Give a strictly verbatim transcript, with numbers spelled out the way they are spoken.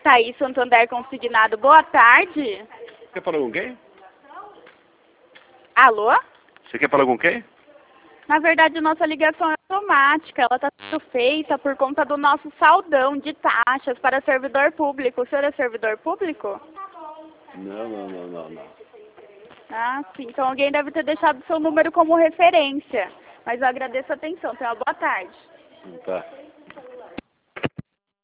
Thaís Santander Consignado, boa tarde. Quer falar com quem? Alô? Você quer falar com quem? Na verdade, nossa ligação é automática. Ela está sendo feita por conta do nosso saldão de taxas para servidor público. O senhor é servidor público? Não, não, não, não, não. Ah, sim. Então alguém deve ter deixado seu número como referência. Mas eu agradeço a atenção. Tenha uma boa tarde. Tá.